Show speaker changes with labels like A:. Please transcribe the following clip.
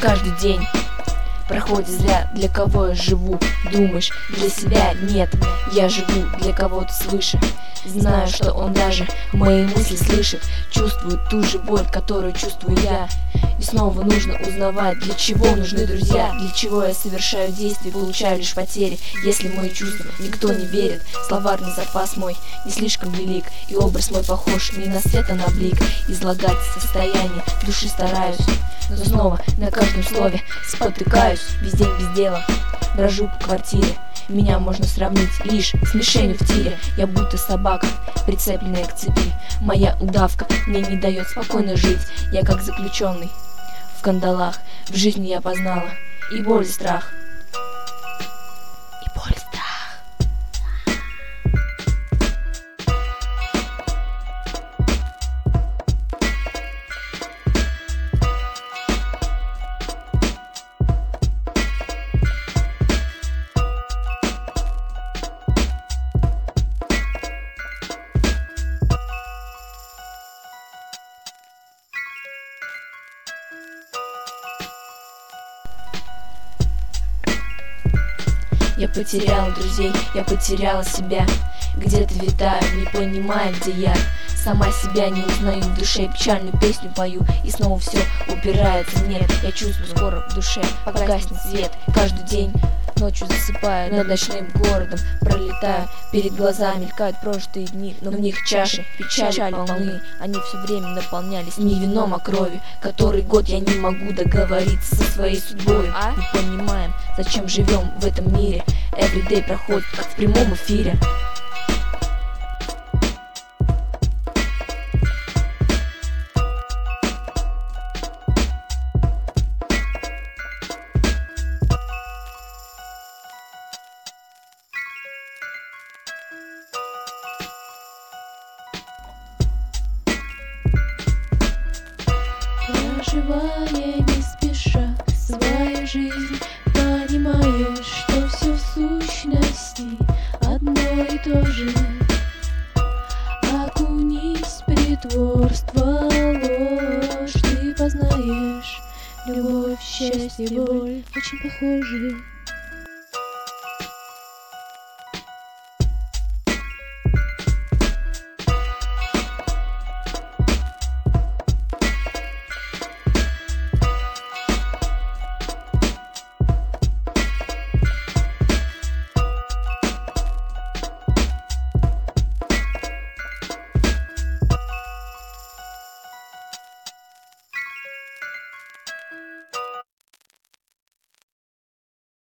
A: каждый день проходит зря. Для кого я живу? Думаешь, для себя? Нет, я живу для кого-то свыше. Знаю, что он даже мои мысли слышит, чувствует ту же боль, которую чувствую я. И снова нужно узнавать, для чего нужны друзья, для чего я совершаю действия, получаю лишь потери. Если мои чувства никто не верит, словарный запас мой не слишком велик, и образ мой похож не на свет, а на блик. Излагать состояние души стараюсь, но снова на каждом слове спотыкаюсь. Весь день без дела брожу по квартире. Меня можно сравнить лишь с мишенью в тире. Я будто собака, прицепленная к цепи. Моя удавка мне не дает спокойно жить. Я как заключенный в кандалах. В жизни я познала и боль, и страх. И боль, и страх. Я потеряла друзей, я потеряла себя. Где-то витаю, не понимая, где я. Сама себя не узнаю, в душе печальную песню пою. И снова все упирается в нет. Я чувствую, скоро в душе погаснет свет. Каждый день ночью засыпаю, над ночным городом пролетаю. Перед глазами мелькают прожитые дни, но в них чаши печали полны. Они все время наполнялись не вином, а кровью. Который год я не могу договориться со своей судьбой. Не понимаем, зачем живем в этом мире. Everyday проходит как в прямом эфире.
B: Проживая не спеша свою жизнь, понимаешь, что все в сущности одно и то же. Окунись в притворство, ложь, ты познаешь. Любовь, счастье, боль очень похожи.